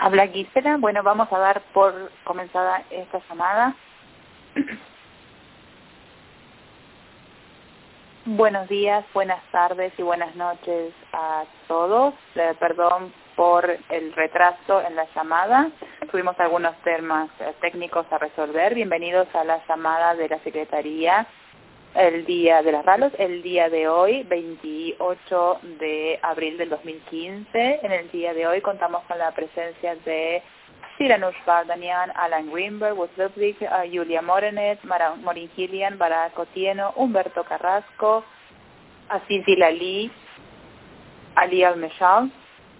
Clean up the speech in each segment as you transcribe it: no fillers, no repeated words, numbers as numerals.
Habla Gisela. Bueno, vamos a dar por comenzada esta llamada. Buenos días, buenas tardes y buenas noches a todos. Perdón por el retraso en la llamada. Tuvimos algunos temas técnicos a resolver. Bienvenidos a la llamada de la Secretaría el día de las RALOS, el día de hoy, 28 de abril del 2015. En el día de hoy contamos con la presencia de Siranush Vardanian, Alan Greenberg, Wood Ludwig, Julia Morenet, Maureen Gillian, Barak Otieno, Humberto Carrasco, Aziz Dilali, Ali Al-Meshal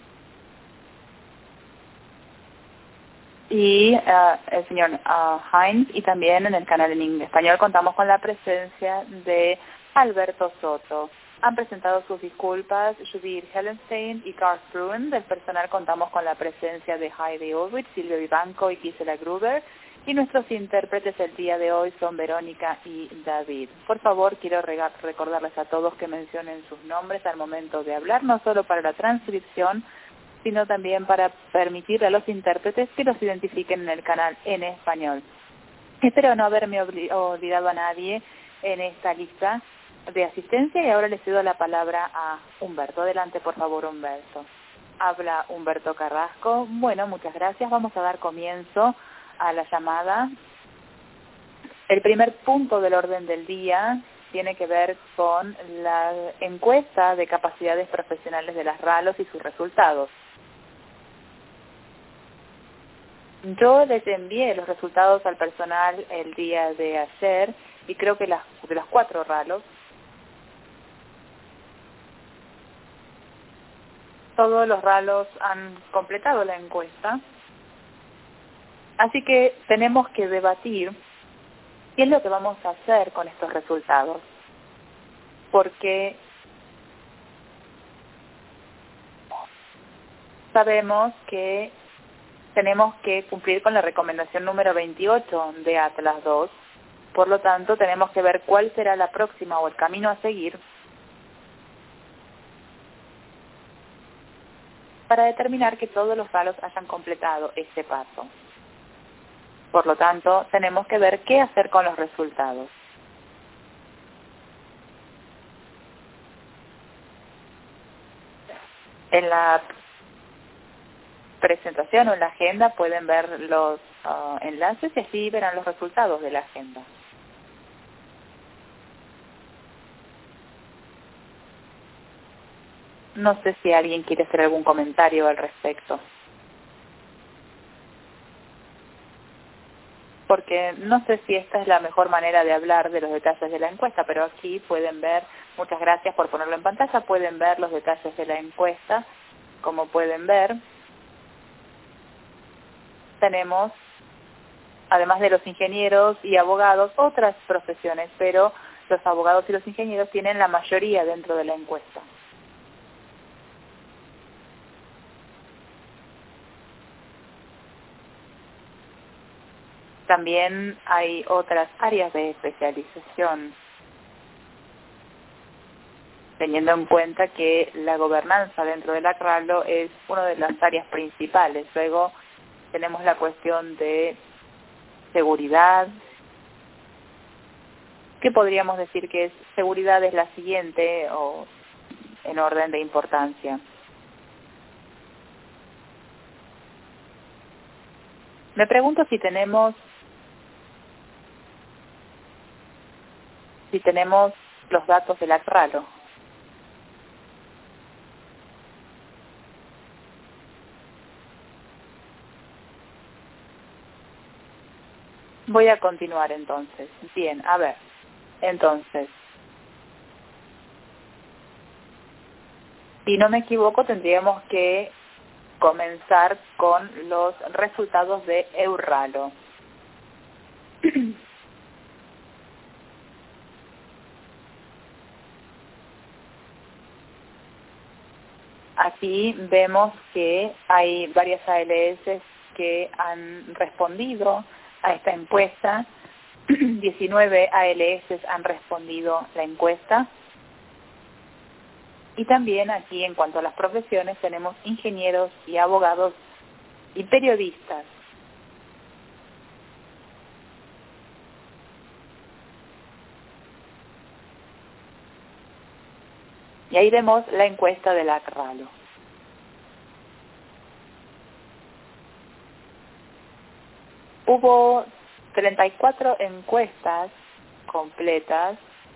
y el señor Hines, y también en el canal en español contamos con la presencia de Alberto Soto. Han presentado sus disculpas Judith Hellenstein y Carl Bruin. Del personal contamos con la presencia de Heidi Ulrich, Silvio Vivanco y Gisela Gruber. Y nuestros intérpretes el día de hoy son Verónica y David. Por favor, quiero recordarles a todos que mencionen sus nombres al momento de hablar, no solo para la transcripción, sino también para permitirle a los intérpretes que los identifiquen en el canal en español. Espero no haberme olvidado a nadie en esta lista de asistencia y ahora le cedo la palabra a Humberto. Adelante, por favor, Humberto. Habla Humberto Carrasco. Bueno, muchas gracias. Vamos a dar comienzo a la llamada. El primer punto del orden del día tiene que ver con la encuesta de capacidades profesionales de las RALOS y sus resultados. Yo les envié los resultados al personal el día de ayer y creo que de las 4 RALOS, todos los RALOS han completado la encuesta. Así que tenemos que debatir qué es lo que vamos a hacer con estos resultados. Porque sabemos que tenemos que cumplir con la recomendación número 28 de Atlas 2. Por lo tanto, tenemos que ver cuál será la próxima o el camino a seguir para determinar que todos los RALOS hayan completado ese paso. Por lo tanto, tenemos que ver qué hacer con los resultados. En la presentación o en la agenda pueden ver los enlaces y así verán los resultados de la agenda. No sé si alguien quiere hacer algún comentario al respecto. Porque no sé si esta es la mejor manera de hablar de los detalles de la encuesta, pero aquí pueden ver, muchas gracias por ponerlo en pantalla, pueden ver los detalles de la encuesta. Como pueden ver, tenemos, además de los ingenieros y abogados, otras profesiones, pero los abogados y los ingenieros tienen la mayoría dentro de la encuesta. También hay otras áreas de especialización, teniendo en cuenta que la gobernanza dentro de la RALO es una de las áreas principales. Luego tenemos la cuestión de seguridad. ¿Qué podríamos decir que es? Seguridad es la siguiente o en orden de importancia. Me pregunto si tenemos los datos de la RALO. Voy a continuar entonces. Bien, a ver. Entonces, si no me equivoco, tendríamos que comenzar con los resultados de EURRALO. Aquí vemos que hay varias ALS que han respondido a esta encuesta. 19 ALS han respondido la encuesta. Y también aquí, en cuanto a las profesiones, tenemos ingenieros y abogados y periodistas. Y ahí vemos la encuesta de la Narralo. Hubo 34 encuestas completas.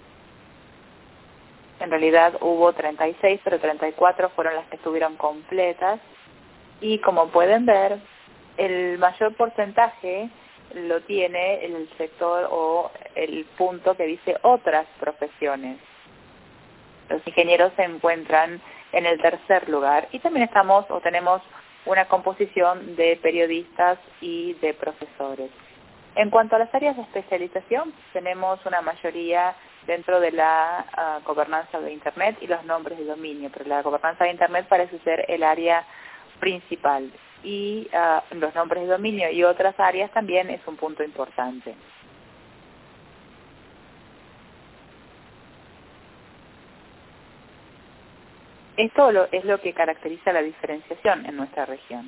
En realidad hubo 36, pero 34 fueron las que estuvieron completas. Y como pueden ver, el mayor porcentaje lo tiene el sector o el punto que dice otras profesiones. Los ingenieros se encuentran en el tercer lugar y también tenemos una composición de periodistas y de profesores. En cuanto a las áreas de especialización, tenemos una mayoría dentro de la gobernanza de Internet y los nombres de dominio, pero la gobernanza de Internet parece ser el área principal y los nombres de dominio y otras áreas también es un punto importante. Esto es lo que caracteriza la diferenciación en nuestra región.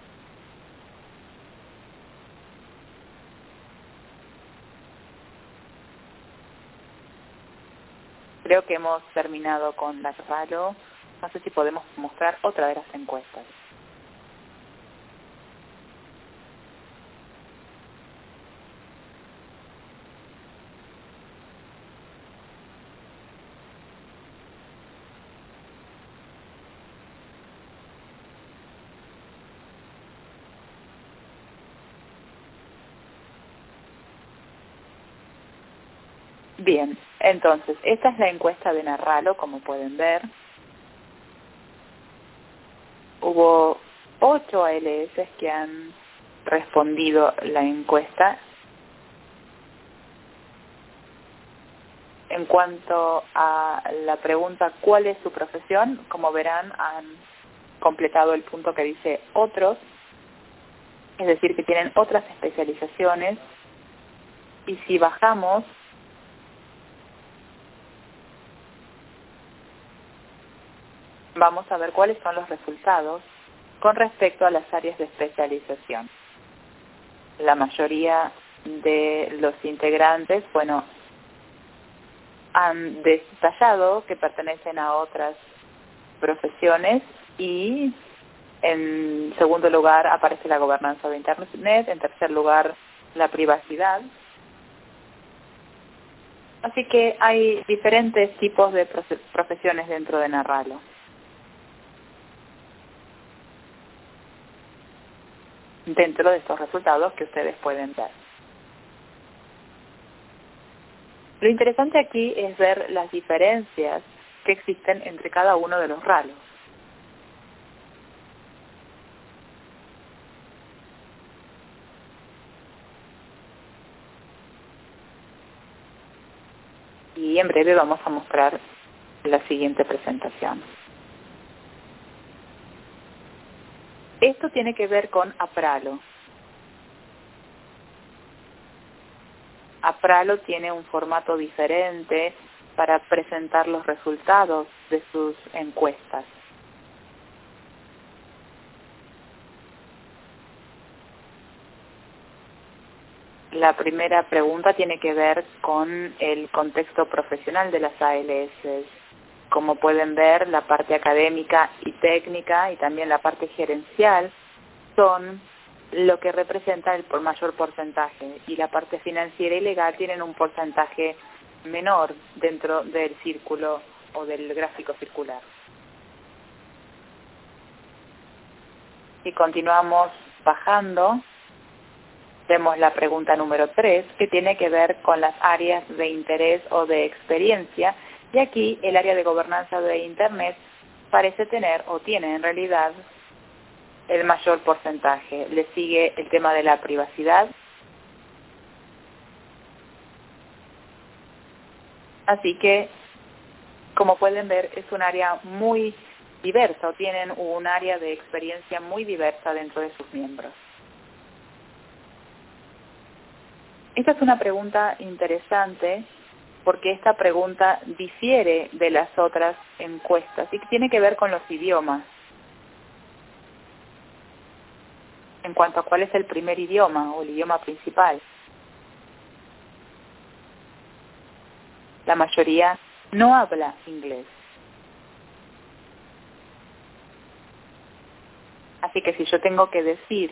Creo que hemos terminado con la Narralo. No sé si podemos mostrar otra de las encuestas. Bien, entonces, esta es la encuesta de Narralo, como pueden ver. Hubo 8 ALS que han respondido la encuesta. En cuanto a la pregunta ¿cuál es su profesión? Como verán, han completado el punto que dice otros, es decir, que tienen otras especializaciones. Y si bajamos, vamos a ver cuáles son los resultados con respecto a las áreas de especialización. La mayoría de los integrantes, han detallado que pertenecen a otras profesiones y en segundo lugar aparece la gobernanza de Internet, en tercer lugar la privacidad. Así que hay diferentes tipos de profesiones dentro de Narralo. Dentro de estos resultados que ustedes pueden ver. Lo interesante aquí es ver las diferencias que existen entre cada uno de los ralos. Y en breve vamos a mostrar la siguiente presentación. Esto tiene que ver con Apralo. Apralo tiene un formato diferente para presentar los resultados de sus encuestas. La primera pregunta tiene que ver con el contexto profesional de las ALS. Como pueden ver, la parte académica y técnica y también la parte gerencial son lo que representa el mayor porcentaje, y la parte financiera y legal tienen un porcentaje menor dentro del círculo o del gráfico circular. Si continuamos bajando, vemos la pregunta número 3, que tiene que ver con las áreas de interés o de experiencia, y aquí el área de gobernanza de Internet parece tener, o tiene en realidad, el mayor porcentaje. Le sigue el tema de la privacidad. Así que, como pueden ver, es un área muy diversa, o tienen un área de experiencia muy diversa dentro de sus miembros. Esta es una pregunta interesante porque esta pregunta difiere de las otras encuestas y tiene que ver con los idiomas. en cuanto a cuál es el primer idioma o el idioma principal. La mayoría no habla inglés. Así que si yo tengo que decir,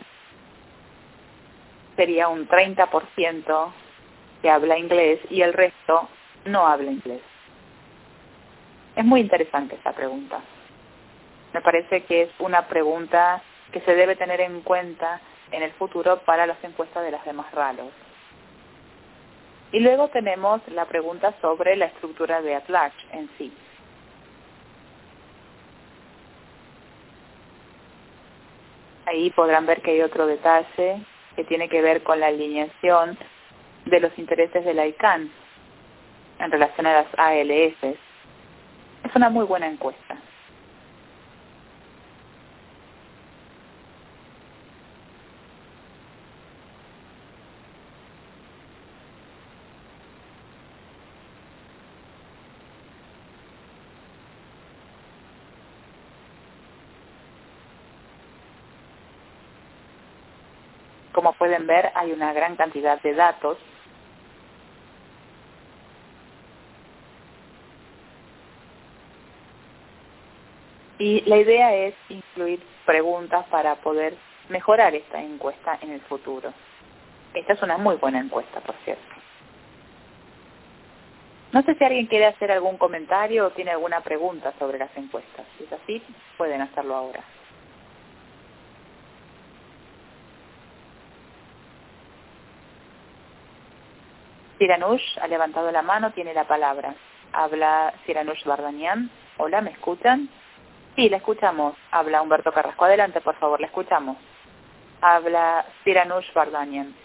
sería un 30% que habla inglés y el resto no habla inglés. Es muy interesante esta pregunta. Me parece que es una pregunta que se debe tener en cuenta en el futuro para las encuestas de las demás RALOS. Y luego tenemos la pregunta sobre la estructura de at-large en sí. Ahí podrán ver que hay otro detalle que tiene que ver con la alineación de los intereses de la ICANN en relación a las ALS. Es una muy buena encuesta. Como pueden ver, hay una gran cantidad de datos. Y la idea es incluir preguntas para poder mejorar esta encuesta en el futuro. Esta es una muy buena encuesta, por cierto. No sé si alguien quiere hacer algún comentario o tiene alguna pregunta sobre las encuestas. Si es así, pueden hacerlo ahora. Siranush ha levantado la mano, tiene la palabra. Habla Siranush Bardanian. Hola, ¿me escuchan? Sí, la escuchamos. Habla Humberto Carrasco. Adelante, por favor, la escuchamos. Habla Siranush Bardanian.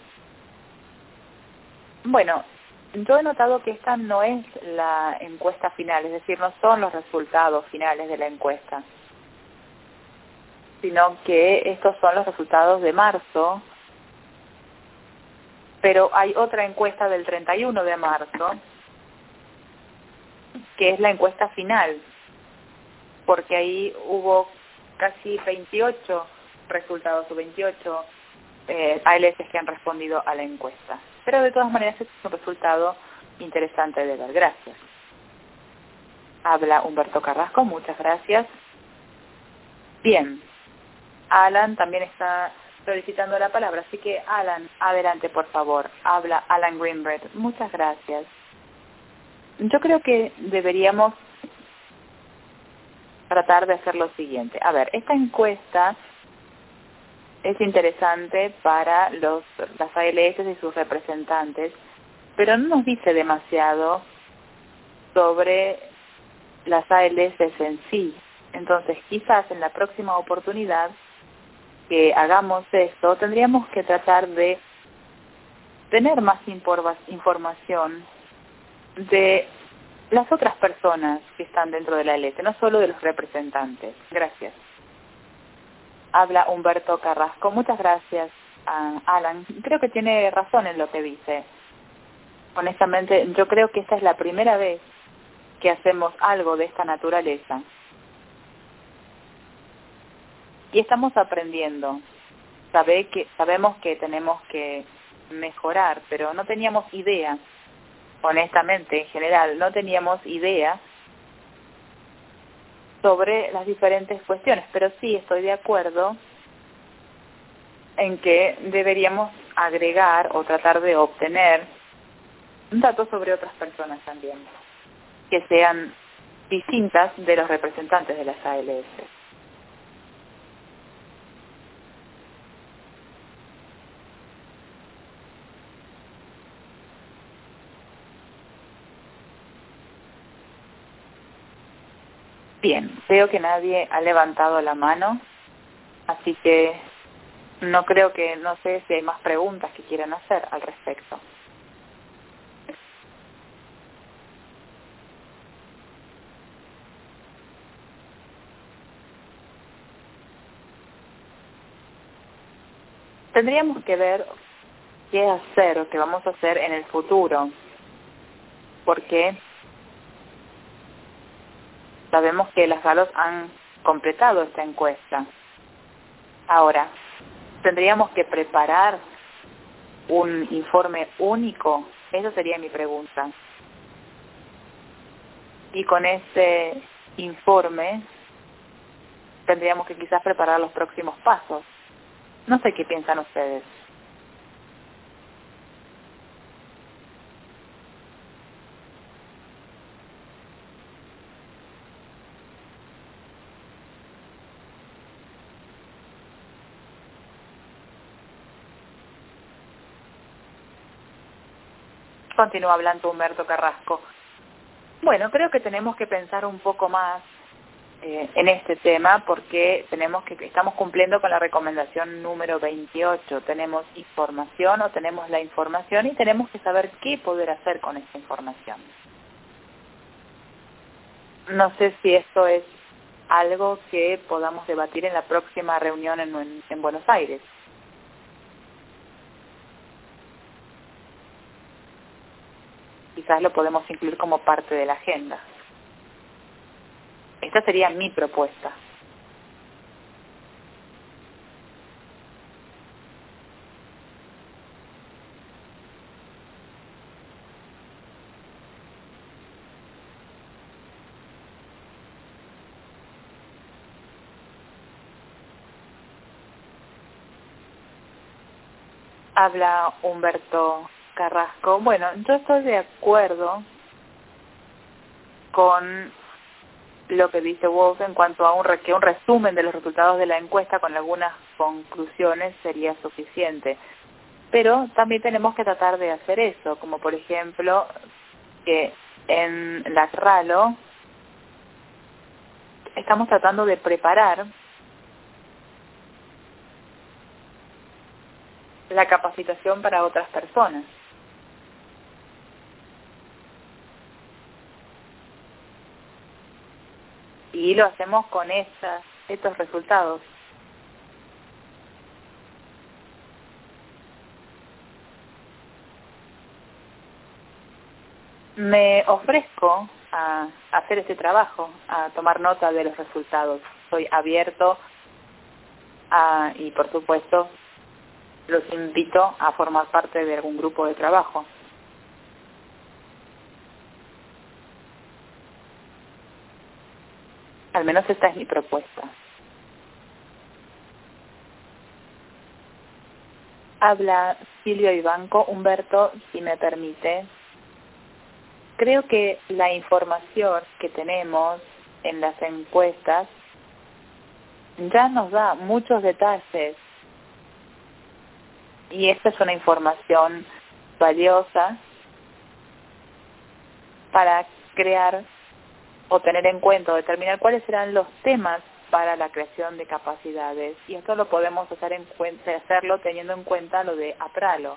Bueno, yo he notado que esta no es la encuesta final, es decir, no son los resultados finales de la encuesta, sino que estos son los resultados de marzo, pero hay otra encuesta del 31 de marzo, que es la encuesta final, porque ahí hubo casi 28 resultados o 28 ALS que han respondido a la encuesta. Pero de todas maneras es un resultado interesante de ver. Gracias. Habla Humberto Carrasco, muchas gracias. Bien, Alan también está solicitando la palabra, así que Alan, adelante por favor. Habla Alan Greenberg, muchas gracias. Yo creo que deberíamos tratar de hacer lo siguiente. A ver, esta encuesta es interesante para las ALS y sus representantes, pero no nos dice demasiado sobre las ALS en sí. Entonces, quizás en la próxima oportunidad que hagamos esto, tendríamos que tratar de tener más información de las otras personas que están dentro de la ALS, no solo de los representantes. Gracias. Habla Humberto Carrasco. Muchas gracias, Alan. Creo que tiene razón en lo que dice. Honestamente, yo creo que esta es la primera vez que hacemos algo de esta naturaleza. Y estamos aprendiendo. Sabemos que tenemos que mejorar, pero no teníamos idea. Honestamente, en general, no teníamos idea sobre las diferentes cuestiones, pero sí estoy de acuerdo en que deberíamos agregar o tratar de obtener datos sobre otras personas también, que sean distintas de los representantes de las ALS. Bien, veo que nadie ha levantado la mano, así que no sé si hay más preguntas que quieran hacer al respecto. Tendríamos que ver qué hacer o qué vamos a hacer en el futuro, porque sabemos que las GALOS han completado esta encuesta. Ahora, ¿Tendríamos que preparar un informe único? Esa sería mi pregunta. Y con ese informe tendríamos que quizás preparar los próximos pasos. No sé qué piensan ustedes. Continúa hablando Humberto Carrasco. Bueno, creo que tenemos que pensar un poco más en este tema porque estamos cumpliendo con la recomendación número 28. Tenemos información o tenemos la información y tenemos que saber qué poder hacer con esta información. No sé si esto es algo que podamos debatir en la próxima reunión en Buenos Aires. Quizás lo podemos incluir como parte de la agenda. Esta sería mi propuesta. Habla Humberto Carrasco. Bueno, yo estoy de acuerdo con lo que dice Wolf en cuanto a que un resumen de los resultados de la encuesta con algunas conclusiones sería suficiente. Pero también tenemos que tratar de hacer eso, como por ejemplo que en la RALO estamos tratando de preparar la capacitación para otras personas. Y lo hacemos con estos resultados. Me ofrezco a hacer este trabajo, a tomar nota de los resultados. Estoy abierto y por supuesto los invito a formar parte de algún grupo de trabajo. Al menos esta es mi propuesta. Habla Silvio Ibanco. Humberto, si me permite. Creo que la información que tenemos en las encuestas ya nos da muchos detalles. Y esta es una información valiosa para crear o tener en cuenta o determinar cuáles serán los temas para la creación de capacidades. Y esto lo podemos hacerlo teniendo en cuenta lo de APRALO.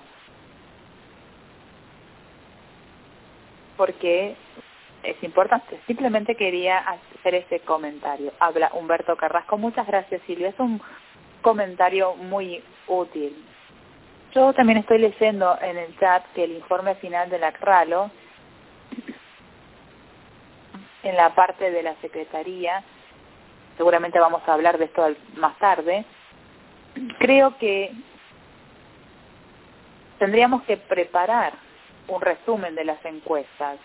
Porque es importante. Simplemente quería hacer ese comentario. Habla Humberto Carrasco. Muchas gracias, Silvia. Es un comentario muy útil. Yo también estoy leyendo en el chat que el informe final de la CRALO, en la parte de la Secretaría, seguramente vamos a hablar de esto más tarde, creo que tendríamos que preparar un resumen de las encuestas.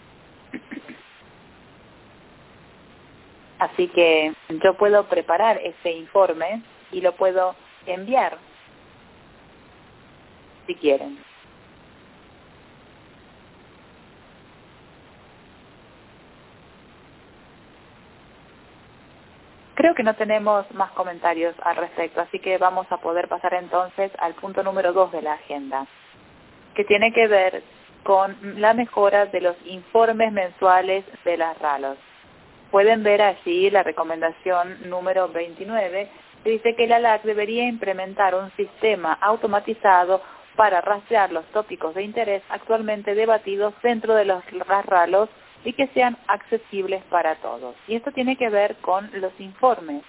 Así que yo puedo preparar ese informe y lo puedo enviar si quieren. Creo que no tenemos más comentarios al respecto, así que vamos a poder pasar entonces al punto número 2 de la agenda, que tiene que ver con la mejora de los informes mensuales de las RALOS. Pueden ver allí la recomendación número 29, que dice que la LAC debería implementar un sistema automatizado para rastrear los tópicos de interés actualmente debatidos dentro de las RALOS y que sean accesibles para todos. Y esto tiene que ver con los informes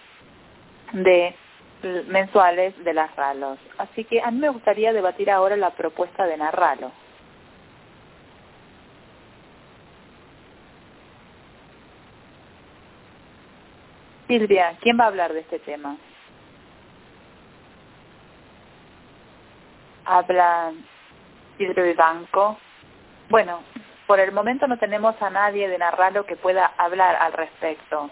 mensuales de las RALOS. Así que a mí me gustaría debatir ahora la propuesta de NARRALO. Silvia, ¿quién va a hablar de este tema? Habla Silvio Vivanco. Bueno, por el momento no tenemos a nadie de Narralo que pueda hablar al respecto.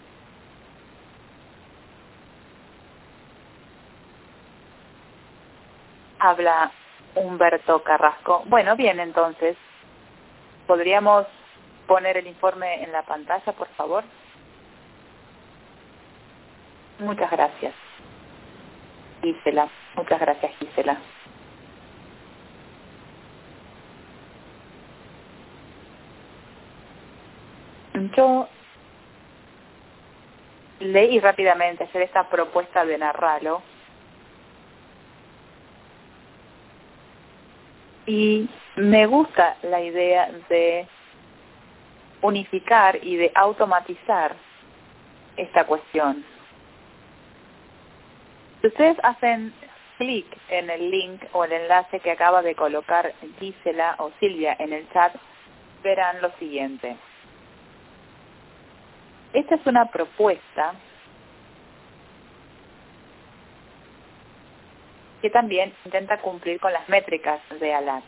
Habla Humberto Carrasco. Bueno, bien, entonces, ¿podríamos poner el informe en la pantalla, por favor? Muchas gracias, Gisela. Muchas gracias, Gisela. Yo leí rápidamente ayer esta propuesta de Narralo y me gusta la idea de unificar y de automatizar esta cuestión. Si ustedes hacen clic en el link o el enlace que acaba de colocar Gisela o Silvia en el chat, verán lo siguiente. Esta es una propuesta que también intenta cumplir con las métricas de ALAC.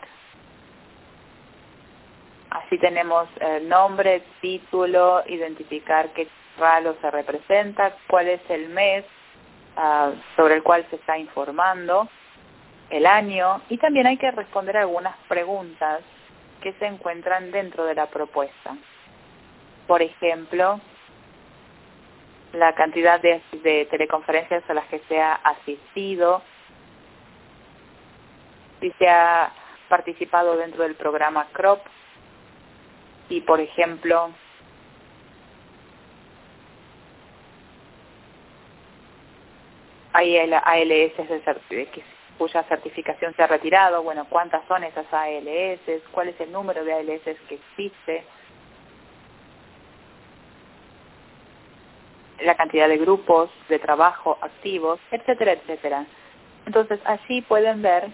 Así tenemos el nombre, título, identificar qué ralo se representa, cuál es el mes sobre el cual se está informando, el año, y también hay que responder algunas preguntas que se encuentran dentro de la propuesta. Por ejemplo, la cantidad de teleconferencias a las que se ha asistido, si se ha participado dentro del programa CROP, y por ejemplo, hay ALS cuya certificación se ha retirado. Bueno, ¿cuántas son esas ALS? ¿Cuál es el número de ALS que existe? La cantidad de grupos de trabajo activos, etcétera, etcétera. Entonces, allí pueden ver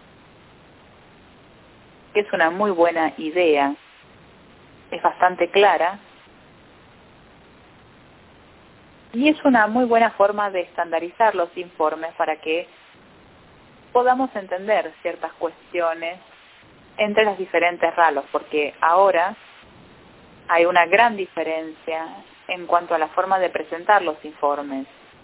que es una muy buena idea, es bastante clara y es una muy buena forma de estandarizar los informes para que podamos entender ciertas cuestiones entre los diferentes ralos, porque ahora hay una gran diferencia en cuanto a la forma de presentar los informes.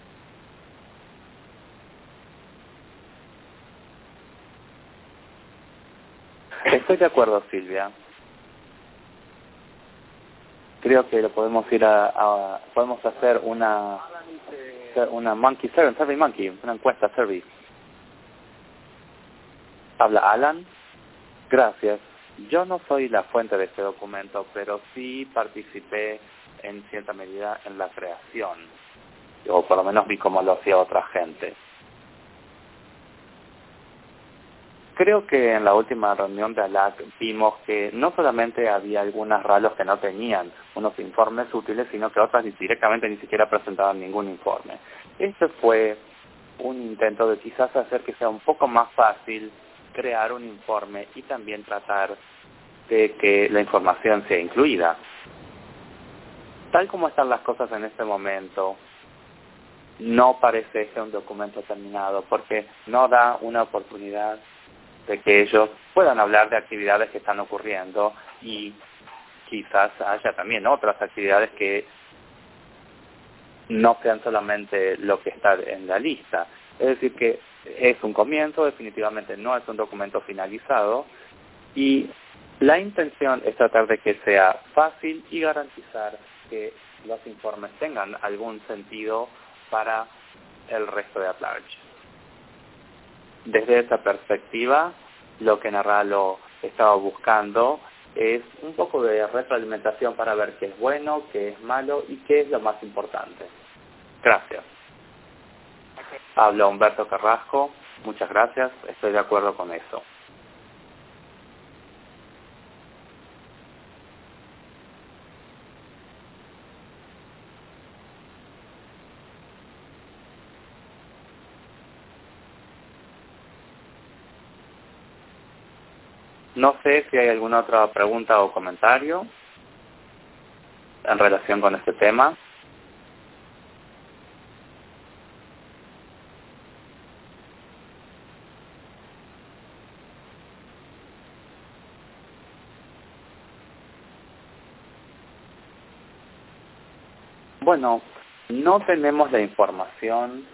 Estoy de acuerdo, Silvia. Creo que lo podemos podemos hacer una monkey survey monkey, una encuesta survey. Habla Alan. Gracias. Yo no soy la fuente de este documento, pero sí participé en cierta medida en la creación, o por lo menos vi cómo lo hacía otra gente. Creo que en la última reunión de ALAC vimos que no solamente había algunas ralos que no tenían unos informes útiles, sino que otras directamente ni siquiera presentaban ningún informe. Este fue un intento de quizás hacer que sea un poco más fácil crear un informe y también tratar de que la información sea incluida. Tal como están las cosas en este momento, no parece ser un documento terminado porque no da una oportunidad de que ellos puedan hablar de actividades que están ocurriendo y quizás haya también otras actividades que no sean solamente lo que está en la lista. Es decir, que es un comienzo, definitivamente no es un documento finalizado y la intención es tratar de que sea fácil y garantizar que los informes tengan algún sentido para el resto de At-Large. Desde esa perspectiva, lo que Narralo estaba buscando es un poco de retroalimentación para ver qué es bueno, qué es malo y qué es lo más importante. Gracias. Habla Humberto Carrasco. Muchas gracias. Estoy de acuerdo con eso. No sé si hay alguna otra pregunta o comentario en relación con este tema. Bueno, no tenemos la información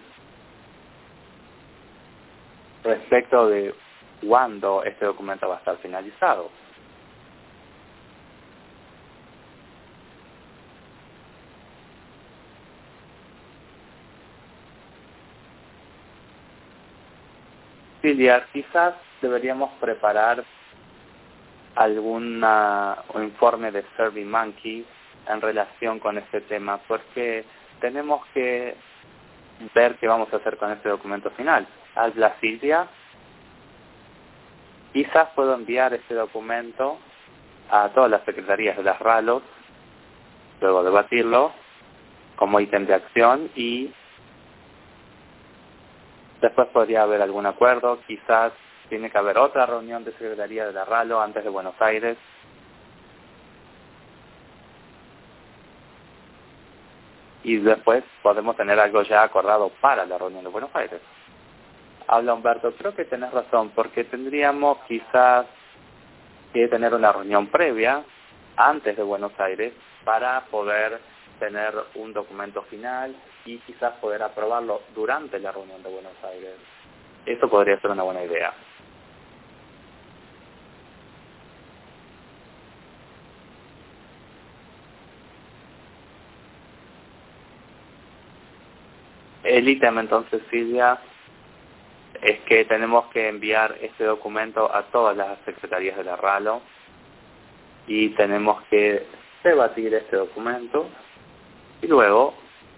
respecto de cuándo este documento va a estar finalizado. Silvia, quizás deberíamos preparar algún informe de SurveyMonkey en relación con este tema, porque tenemos que ver qué vamos a hacer con este documento final. Habla Silvia. Quizás puedo enviar este documento a todas las secretarías de las RALOS, luego debatirlo como ítem de acción y después podría haber algún acuerdo. Quizás tiene que haber otra reunión de secretaría de la RALO antes de Buenos Aires. Y después podemos tener algo ya acordado para la reunión de Buenos Aires. Habla Humberto, creo que tenés razón, porque tendríamos quizás que tener una reunión previa antes de Buenos Aires para poder tener un documento final y quizás poder aprobarlo durante la reunión de Buenos Aires. Eso podría ser una buena idea. El ítem entonces, Silvia, es que tenemos que enviar este documento a todas las secretarías de la RALO y tenemos que debatir este documento y luego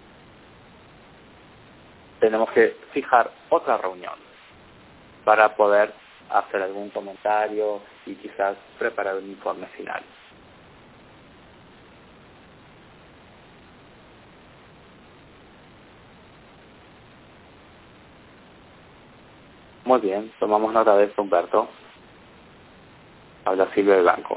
tenemos que fijar otra reunión para poder hacer algún comentario y quizás preparar un informe final. Muy bien, tomamos nota de esto, Humberto. Habla Silvia del Banco.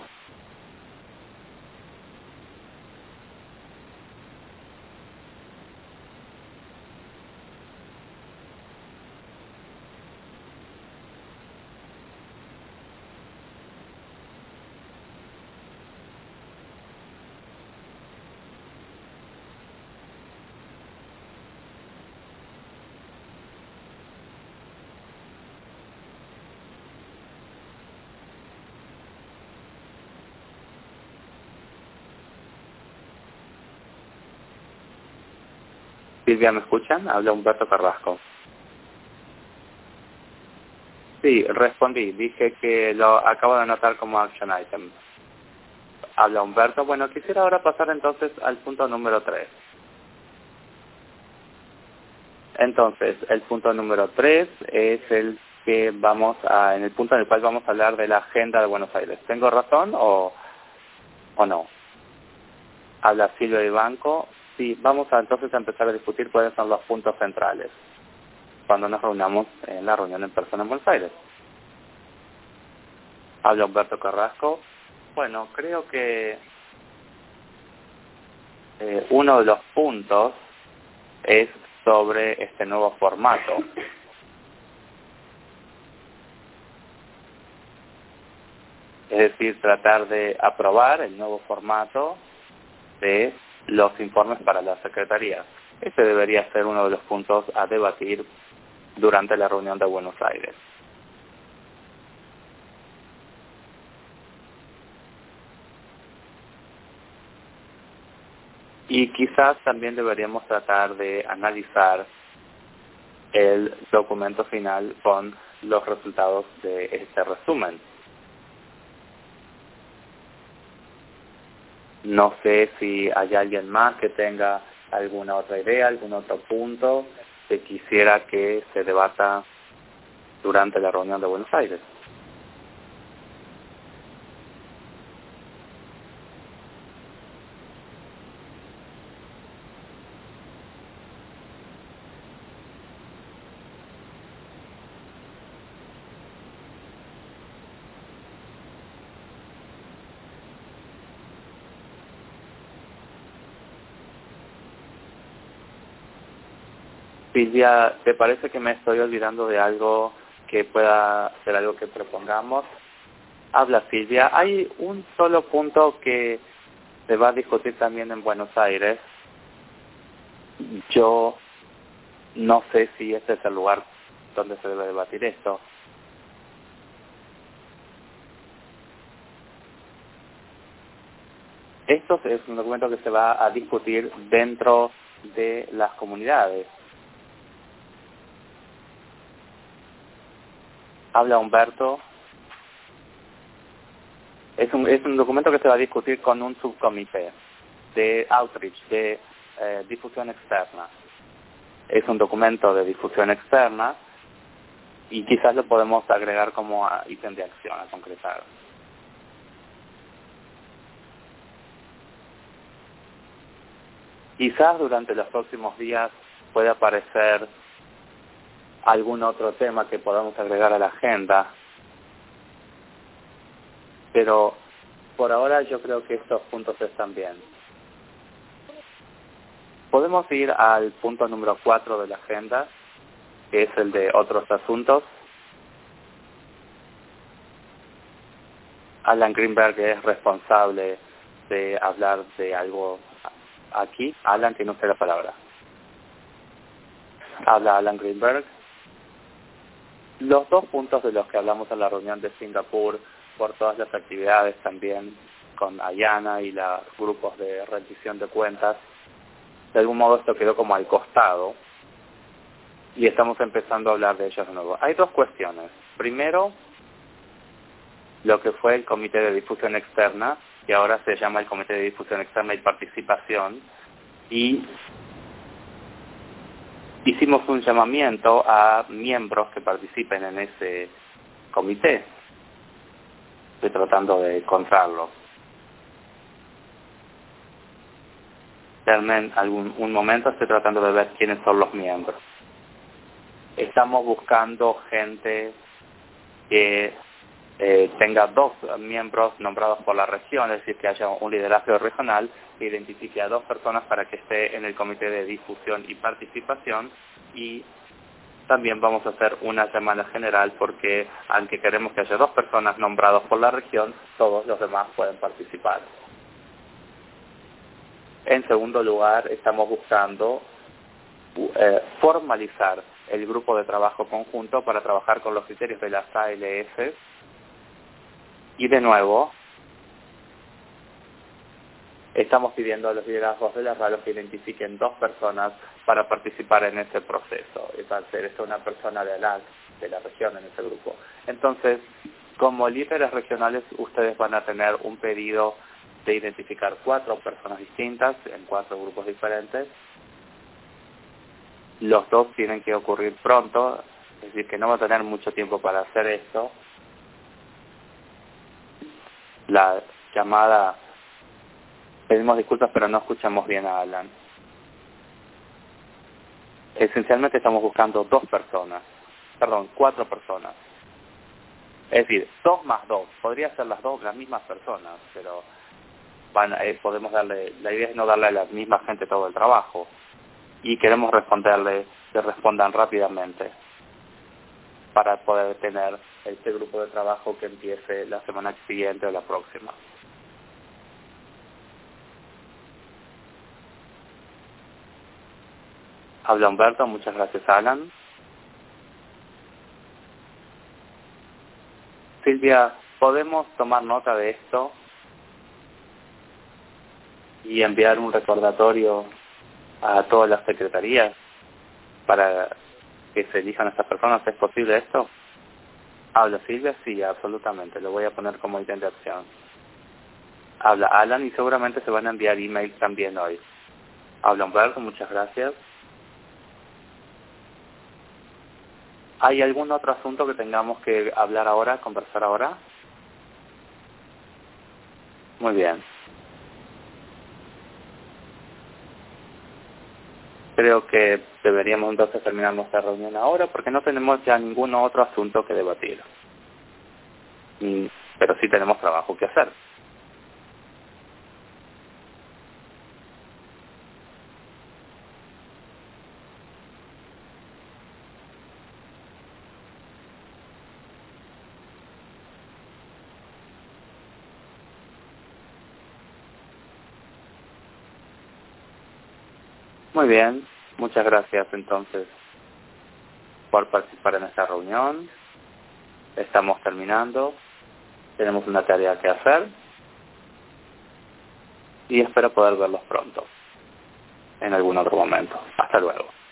Silvia, ¿me escuchan? Habla Humberto Carrasco. Sí, respondí. Dije que lo acabo de anotar como action item. Habla Humberto. Bueno, quisiera ahora pasar entonces al punto número 3. Entonces, el punto número 3 es el que en el punto en el cual vamos a hablar de la agenda de Buenos Aires. ¿Tengo razón o no? Habla Silvia del Banco. Sí, vamos a entonces empezar a discutir cuáles son los puntos centrales cuando nos reunamos en la reunión en persona en Buenos Aires. Habla Humberto Carrasco. Bueno, creo que uno de los puntos es sobre este nuevo formato. Es decir, tratar de aprobar el nuevo formato de los informes para la Secretaría. Ese debería ser uno de los puntos a debatir durante la reunión de Buenos Aires. Y quizás también deberíamos tratar de analizar el documento final con los resultados de este resumen. No sé si hay alguien más que tenga alguna otra idea, algún otro punto que quisiera que se debata durante la reunión de Buenos Aires. Silvia, ¿te parece que me estoy olvidando de algo que pueda ser algo que propongamos? Habla Silvia. Hay un solo punto que se va a discutir también en Buenos Aires Yo no sé si este es el lugar donde se debe debatir esto. Esto es un documento que se va a discutir dentro de las comunidades. Habla Humberto. Es un documento que se va a discutir con un subcomité de outreach, de difusión externa. Es un documento de difusión externa y quizás lo podemos agregar como ítem de acción a concretar. Quizás durante los próximos días pueda aparecer algún otro tema que podamos agregar a la agenda, pero por ahora yo creo que estos puntos están bien. Podemos ir al punto número 4 de la agenda, que es el de otros asuntos. Alan Greenberg es responsable de hablar de algo aquí. Alan, tiene usted la palabra. Habla Alan Greenberg. Los dos puntos de los que hablamos en la reunión de Singapur, por todas las actividades también con Ayana y los grupos de rendición de cuentas, de algún modo esto quedó como al costado y estamos empezando a hablar de ellos de nuevo. Hay dos cuestiones. Primero, lo que fue el Comité de Difusión Externa, que ahora se llama el Comité de Difusión Externa y Participación, y hicimos un llamamiento a miembros que participen en ese comité. Estoy tratando de encontrarlo. Denme un momento, estoy tratando de ver quiénes son los miembros. Estamos buscando gente que tenga 2 miembros nombrados por la región, es decir, que haya un liderazgo regional que identifique a 2 personas para que esté en el Comité de Difusión y Participación, y también vamos a hacer una llamada general porque aunque queremos que haya 2 personas nombradas por la región, todos los demás pueden participar. En segundo lugar, estamos buscando formalizar el grupo de trabajo conjunto para trabajar con los criterios de las ALS. Y de nuevo, estamos pidiendo a los liderazgos de las radios que identifiquen 2 personas para participar en ese proceso. Y va a ser esta una persona de la región en ese grupo. Entonces, como líderes regionales, ustedes van a tener un pedido de identificar 4 personas distintas en 4 grupos diferentes. Los 2 tienen que ocurrir pronto, es decir, que no va a tener mucho tiempo para hacer esto. La llamada, pedimos disculpas, pero no escuchamos bien a Alan. Esencialmente estamos buscando 4 personas. Es decir, 2 más 2. Podría ser las mismas personas, pero podemos darle, la idea es no darle a la misma gente todo el trabajo. Y queremos que respondan rápidamente para poder tener este grupo de trabajo que empiece la semana siguiente o la próxima. Habla Humberto, muchas gracias Alan. Silvia, ¿podemos tomar nota de esto y enviar un recordatorio a todas las secretarías para que se elijan a estas personas? ¿Es posible esto? ¿Habla Silvia? Sí, absolutamente. Lo voy a poner como ítem de acción. Habla Alan y seguramente se van a enviar emails también hoy. Habla Humberto, muchas gracias. ¿Hay algún otro asunto que tengamos que hablar ahora, conversar ahora? Muy bien. Creo que deberíamos entonces terminar nuestra reunión ahora porque no tenemos ya ningún otro asunto que debatir. Pero sí tenemos trabajo que hacer. Muy bien, muchas gracias entonces por participar en esta reunión. Estamos terminando, tenemos una tarea que hacer y espero poder verlos pronto, en algún otro momento. Hasta luego.